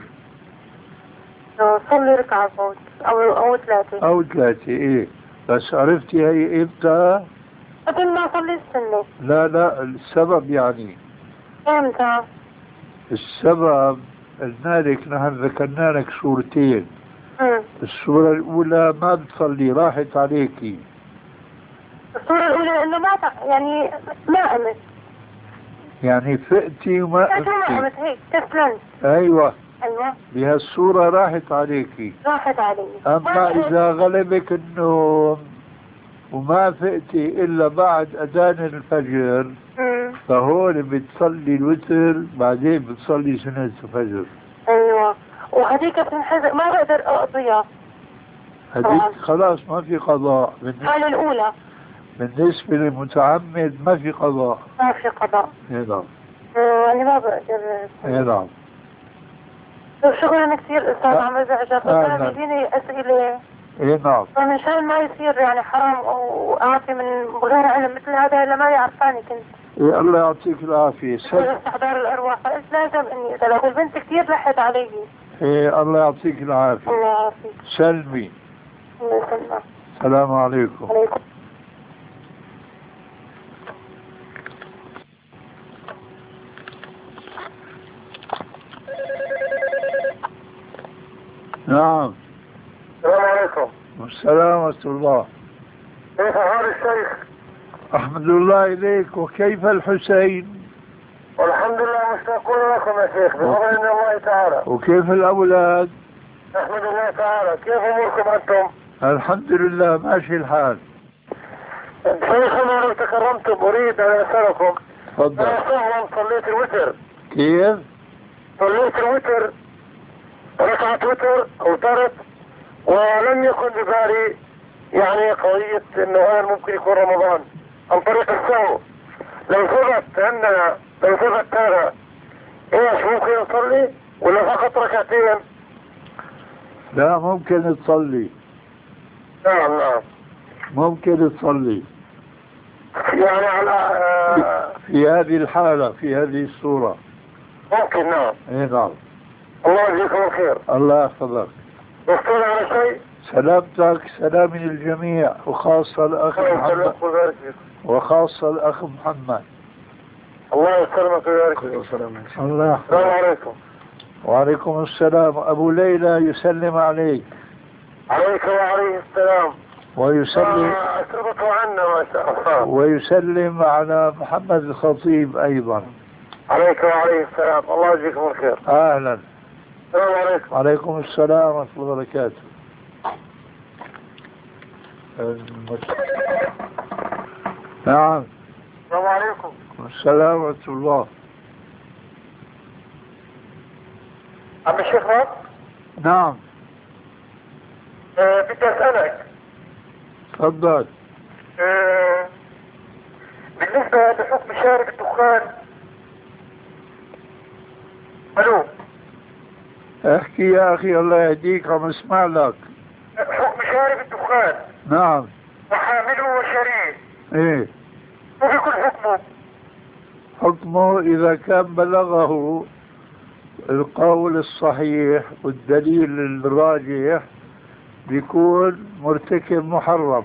صلي ركعة فوت أو ثلاثة. أو ثلاثة إيه. بس عرفتي هي إمتى؟ قبل ما أصلي السنة. لا السبب يعني إمتى؟ السبب قلنا لك نحن ذكرنا لك صورتين. الصورة الأولى ما بتصلي راحت عليكي. الصورة الأولى إنه ما يعني ما قمت. يعني فقتي وما قمتي. ما قمت هيك تسلمت. أيوة. أيوة. بهالصورة راحت عليكي. راحت علي. أما إذا غلبك النوم وما فقتي إلا بعد أذان الفجر فهون بتصلي الوتر بعدين بتصلي سنة الفجر. أيوة. وهذيك بتنحزق ما بقدر أقضيها. هذيك خلاص ما في قضاء. الحالة الأولى. بالنسبة للمتعمد ما في قضاء. ما في قضاء. اي نعم. يعني ما بقدر. اي نعم. شكرا كثير أستاذ عم بزعجك. أنا بيجيني أسئلة. اي نعم. فمنشان ما يصير يعني حرام أو أعطي من غير علم مثل هذا إلا ما يعرفاني كنت. إيه الله يعطيك العافية. استحضار الأرواح فقلت لازم إني أسألك والبنت كثير لحت علي. إيه الله يعطيك العافية. الله يعافيك. سلمي. الله يسلمك. السلام عليكم. عليكم. نعم. السلام عليكم. والسلام ورحمة الله. كيف حال الشيخ؟ أحمد الله إليك. وكيف الحسين؟ والحمد لله مشتاقون لكم يا شيخ بفضل من الله تعالى. وكيف الأولاد؟ أحمد الله تعالى. كيف أموركم أنتم؟ الحمد لله ماشي الحال. شيخنا لو تكرمتم أريد أن أسألكم. تفضل. أنا فعلا صليت الوتر. كيف؟ صليت الوتر ركعة وتر أوترت ولم يكن ببالي يعني قضية إنه هذا ممكن يكون رمضان عن طريق السهو. لو ثبت هذا إيش ممكن نصلي ولا فقط ركعتين؟ لا ممكن تصلي. نعم. ممكن تصلي. يعني على في هذه الحالة في هذه الصورة. ممكن. نعم. اي نعم. الله يجزيكم الخير. الله يحفظك. يخطر على شيء؟ سلامتك سلام الجميع وخاصة الأخ محمد وخاصة الأخ محمد. الله يسلمك ويبارك فيك. الله يحفظك. السلام عليكم. وعليكم السلام. أبو ليلى يسلم عليك. عليك وعليه السلام. ويسلم أسربته عنا ما شاء الله. ويسلم على محمد الخطيب أيضا. عليك وعليه السلام. الله يجزيكم الخير. أهلا. السلام عليكم. وعليكم السلام ورحمة الله وبركاته. نعم. السلام عليكم. السلام ورحمة الله. عم الشيخ راب؟ نعم. بدي أسألك. تفضل. بالنسبة لحكم شارب الدخان. ألو. احكي يا أخي الله يهديك عم اسمع لك. حكم شارب الدخان. نعم. وحامله وشريه. ايه. وبيكون حكمه. حكمه إذا كان بلغه القول الصحيح والدليل الراجح بيكون مرتكب محرم.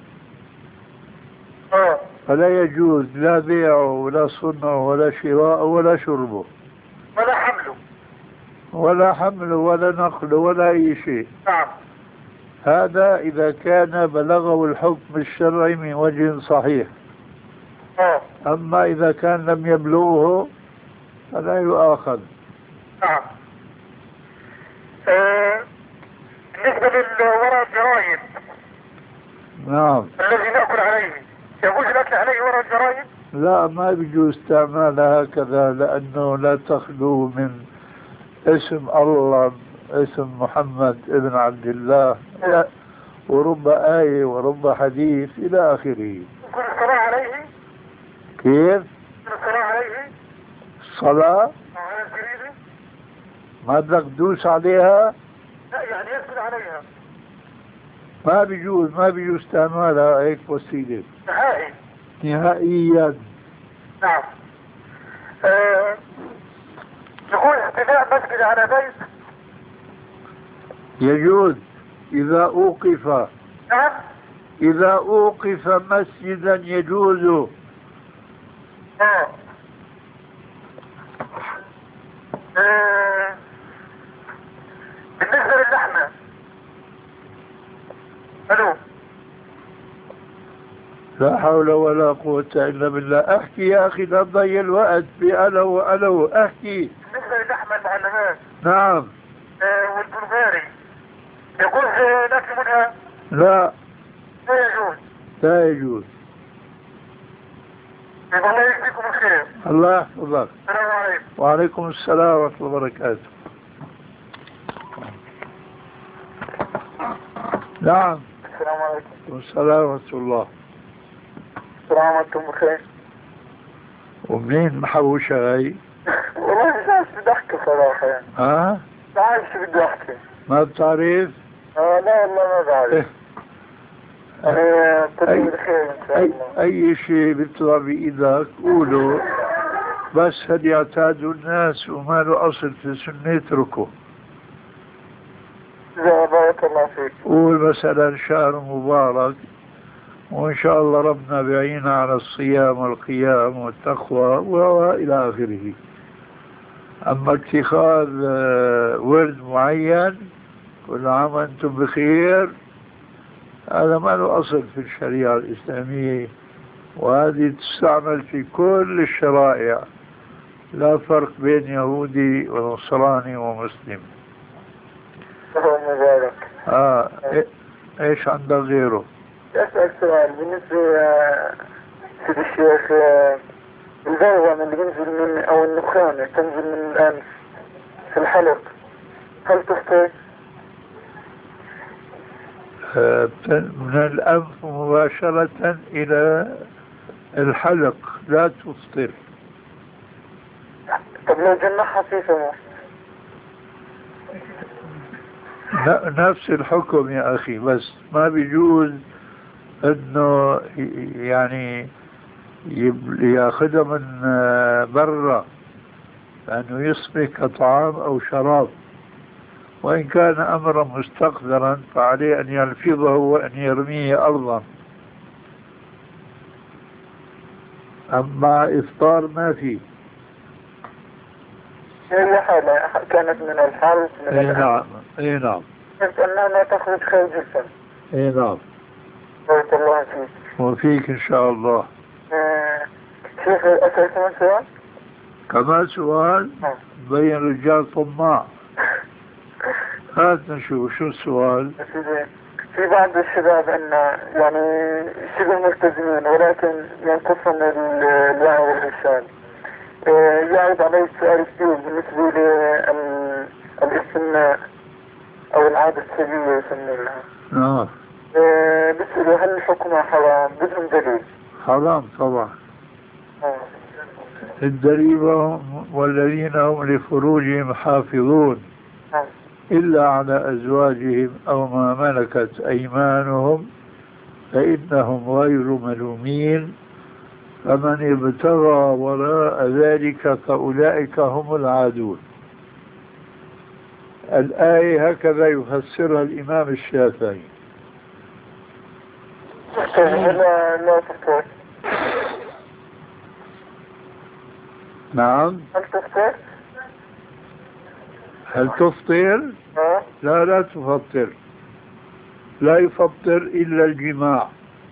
فلا يجوز لا بيعه ولا صنعه ولا شراءه ولا شربه ولا حمله. ولا حمل ولا نقل ولا أي شيء. نعم. هذا إذا كان بلغه الحكم الشرعي من وجه صحيح. أما إذا كان لم يبلغه فلا يؤاخذ. نعم. بالنسبة للورق الجرايد. نعم. الذي نأكل عليه يجوز الأكل عليه ورق الجرايد؟ لا، ما بيجوز استعمالها هكذا، لأنه لا تخلو من اسم الله، اسم محمد ابن عبد الله، ورب آية ورب حديث إلى آخره. كل الصلاة عليه؟ كيف؟ كل الصلاة عليه؟ الصلاة؟ على الجريدة؟ ما بدك تدوس عليها؟ لا يعني يسجد عليها. ما بيجوز استعمالها هيك وسيلة نهائيا. نعم. يقول احتفاء مسجد على بيت يجوز إذا أوقف. نعم. إذا أوقف مسجدا يجوز. بالنسبة للحمة. ألو. لا حول ولا قوة إلا بالله. أحكي يا أخي، لا تضيع الوقت بألو أحكي. بالنسبة للحمة المعلمات. نعم. والبلغاري يجوز الأكل منها؟ لا. لا يجوز. لا يجوز. الله يجزيكم الخير. الله يحفظك. السلام عليكم. وعليكم السلام ورحمة الله وبركاته. نعم. السلام عليكم. والسلام ورحمة الله. السلام عليكم بخير. ومنين محوشة هاي؟ والله مش عارف بدي احكي صراحة يعني. ها؟ مش عارف شو بدي احكي. ما بتعرف؟ لا والله ما بعرف. كنت بخير ان شاء الله. اي شيء بيطلع بايدك قوله، بس هل يعتادوا الناس وما له اصل في السنة اتركه. بارك الله فيك. قول مثلا شهر مبارك، وإن شاء الله ربنا بيعينا على الصيام والقيام والتقوى وإلى آخره. أما اتخاذ ورد معين كل عام وأنتم بخير، هذا ما له أصل في الشريعة الإسلامية، وهذه تستعمل في كل الشرائع، لا فرق بين يهودي ونصراني ومسلم. مبارك. إيش عندك غيره؟ أسأل سؤال بالنسبة سيد الشيخ، البلغم اللي بينزل من أو النخامة تنزل من الأنف في الحلق هل تفطر؟ من الأنف مباشرة إلى الحلق لا تفطر. طب لو جمعها في فمه؟ نفس الحكم يا أخي، بس ما بيجوز انه يعني ياخذها من برا لانه يصبح كطعام او شراب، وان كان امرا مستقدرا فعليه ان يلفظه وان يرميه ارضا. اما افطار ما في. هي حالة كانت من الحلق من نعم. اي نعم. بس انها لا تخرج خارج الفم. اي نعم. بارك الله فيك. وفيك ان شاء الله. شيخ اسأل كمان سؤال؟ كمان سؤال؟ بين رجال طماع. هات نشوف شو السؤال. في بعض الشباب ان يعني شبه ملتزمين ولكن ينقصهم الوعي والارشاد. يعرض عليه سؤال كثير بالنسبة للاستمناء او العادة السرية يسمى لها. نعم. بسأله هل حكمها حرام؟ بدهم دليل. حرام طبعا. الدليل والذين هم لفروجهم حافظون إلا على أزواجهم أو ما ملكت أيمانهم فإنهم غير ملومين، فمن ابتغى وراء ذلك فأولئك هم العادون. الآية هكذا يفسرها الإمام الشافعي. لا تفطر. نعم. هل تفطر؟ هل تفطر؟ لا لا تفطر، لا يفطر إلا الجماع،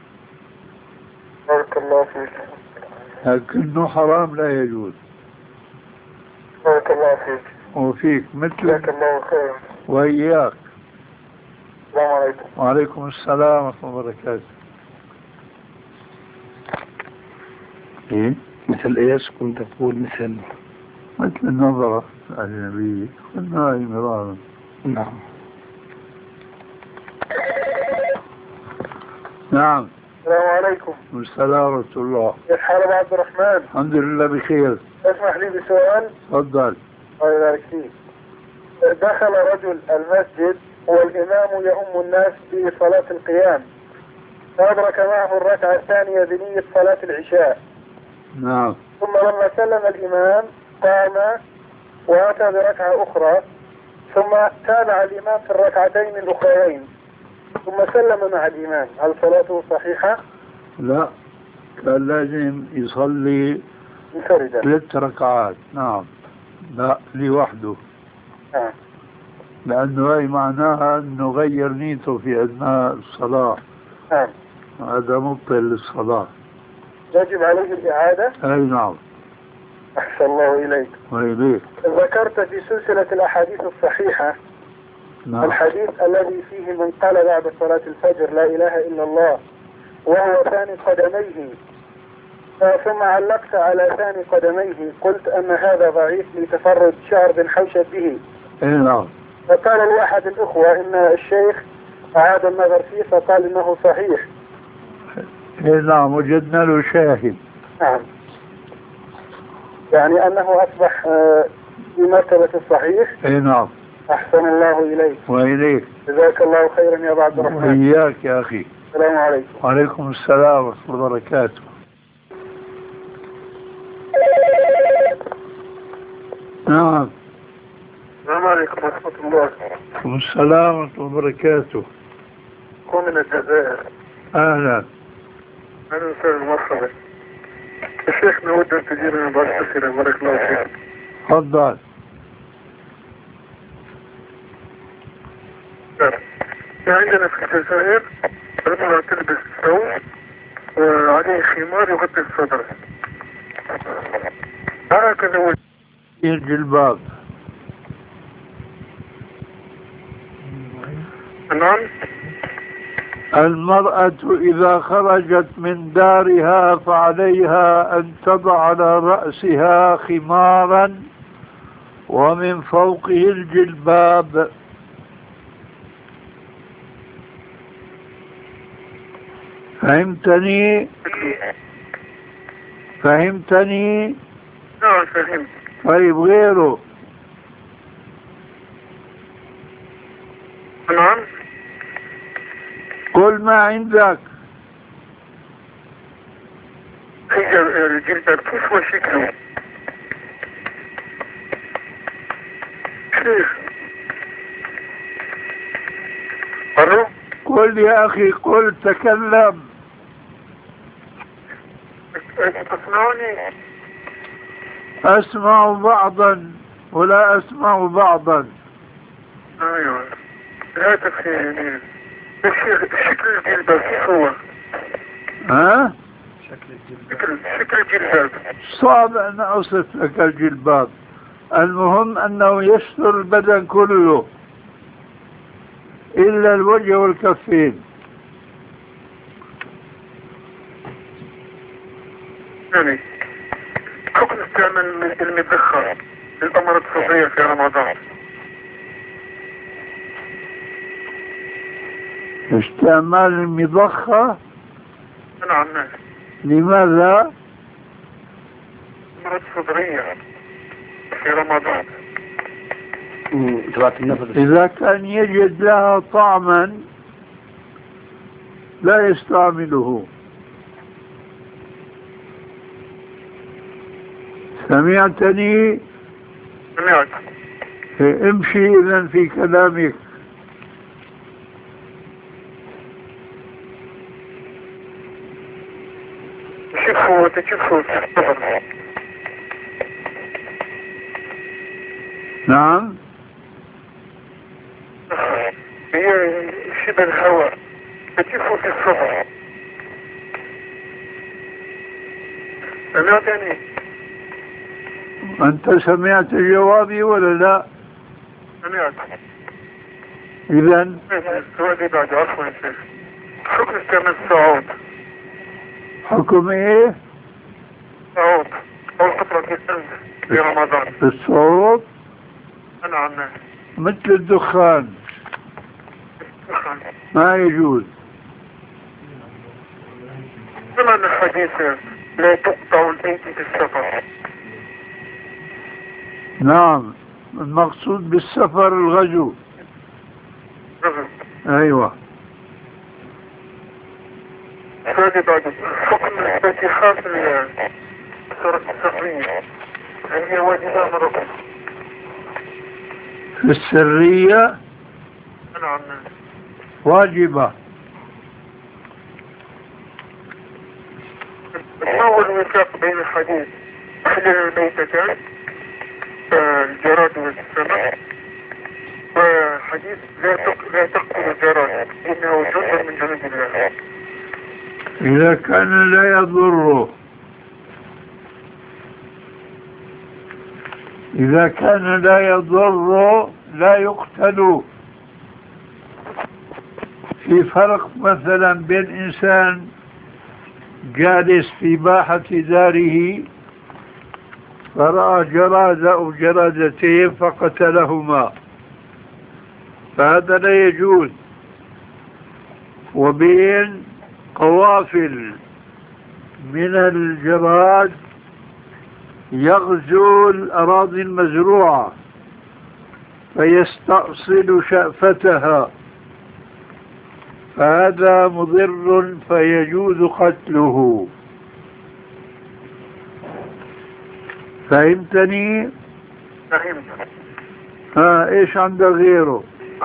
بارك الله فيك. لكنه حرام لا يجوز. بارك الله فيك. وفيك جزاك مثل الله خير. وإياك. السلام عليكم. وعليكم السلام ورحمة الله وبركاته. إيه؟ مثل ايش كنت تقول؟ مثل النظرة الأجنبية قلنا مرارا. نعم. نعم. السلام عليكم. السلام ورحمة الله. كيف حالك عبد الرحمن؟ الحمد لله بخير. اسمح لي بسؤال. تفضل. الله يبارك فيك. دخل رجل المسجد والإمام يؤم الناس في صلاة القيام، فأدرك معه الركعة الثانية بنية صلاة العشاء. نعم. ثم لما سلم الإمام قام وأتى بركعة أخرى، ثم تابع الإمام في الركعتين الأخرين، ثم سلم مع الإمام. هل صلاته صحيحة؟ لا، كان لازم يصلي منفردا. 3 ركعات. نعم. لا لوحده. نعم. لأنه هي معناها أنه غير نيته في أثناء الصلاة. نعم. هذا مبطل للصلاة. يجب عليه الإعادة؟ أي نعم. أحسن الله إليك. وإليك. ذكرت في سلسلة الأحاديث الصحيحة نعم. الحديث الذي فيه من قال بعد صلاة الفجر لا إله إلا الله وهو ثاني قدميه، ثم علقت على ثاني قدميه، قلت أن هذا ضعيف لتفرد شعر بن حوشب به. أي نعم. فقال لي أحد الأخوة إن الشيخ أعاد النظر فيه فقال إنه صحيح. أي نعم، وجدنا له شاهد. نعم. يعني أنه أصبح في مرتبة الصحيح. أي نعم. أحسن الله إليك. وإليك. جزاك الله خيرا يا أبا عبد الرحمن. وإياك يا أخي. السلام عليكم. وعليكم السلام ورحمة الله وبركاته. نعم. السلام عليكم ورحمة الله. وعليكم السلام ورحمة الله وبركاته. هو من الجزائر. أهلا. أهلا وسهلا مرحبا. الشيخ نود أن تجينا بعض الأسئلة. بارك الله فيك. تفضل. عندنا في الجزائر المرأة تلبس ثوب وعليه خمار يغطي الصدر، هكذا هو الجلباب. نعم. المرأة إذا خرجت من دارها فعليها أن تضع على رأسها خمارا ومن فوقه الجلباب. فهمتني؟ فهمتني؟ نعم فهمت. طيب غيره؟ نعم. قل ما عندك. الجلباب كيف هو شكله؟ شيخ. ألو؟ قل يا أخي، قل، تكلم. تسمعني؟ أسمع بعضا ولا أسمع بعضا. أيوة. لا تفهمني. الشيخ شكل الجلباب كيف هو؟ ها؟ شكل الجلباب. صعب أن أوصف لك الجلباب. المهم أنه يستر البدن كله إلا الوجه والكفين. يعني حكم استعمال المدخن للأمراض الصدرية في رمضان. استعمال المضخة؟ نعم. لماذا؟ أمراض صدرية في رمضان. إذا كان يجد لها طعما لا يستعمله. سمعتني؟ سمعت. امشي إذن في كلامك. شوفوا نعم. شبه الهواء كيف في السفر. سمعتني؟ أنت سمعت جوابي ولا لا؟ سمعت. إذن السؤال بعد عفوا يا شيخ، حكم استعمال الصعود. حكم إيه؟ صعود أو قطرة الثلج في رمضان. الصوت نعم. مثل الدخان ما يجوز. سمعنا حديث لا تقطع الأيدي في السفر. نعم، المقصود بالسفر الغزو. أيوة. هذه بعد حكم الفاتحة في السورة السرية هي واجبة مرة. في السرية نعم. واجبة. ما هو الوفاق بين الحديث أهل الميتتان الجراد والسمك وحديث لا تقتل الجراد إنه جزء من جنود الله؟ إذا كان لا يضره، إذا كان لا يضر لا يقتل. في فرق مثلا بين إنسان جالس في باحة داره فرأى جرادة أو جرادتين فقتلهما، فهذا لا يجوز، وبين قوافل من الجراد يغزو الأراضي المزروعة فيستأصل شأفتها، فهذا مضر فيجوز قتله. فهمتني؟ فهمت. ايش عندك غيره؟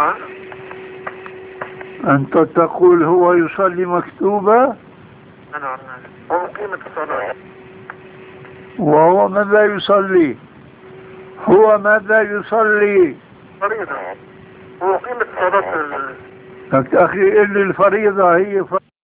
انت تقول هو يصلي مكتوبة؟ نعم. هو قيمة الصلاة. وهو ماذا يصلي؟ هو ماذا يصلي؟ فريضة. هو قيمة صلاة أخي قل لي الفريضة هي